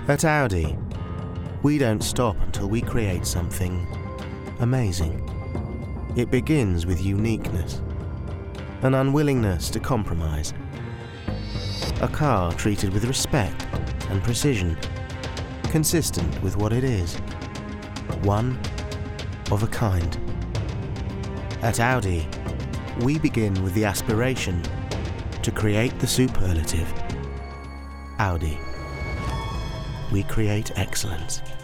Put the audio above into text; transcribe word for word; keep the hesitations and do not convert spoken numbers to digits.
At Audi, we don't stop until we create something amazing. It begins with uniqueness, an unwillingness to compromise. A car treated with respect and precision, consistent with what it is. One of a kind. At Audi, we begin with the aspiration to create the superlative. Audi. We create excellence.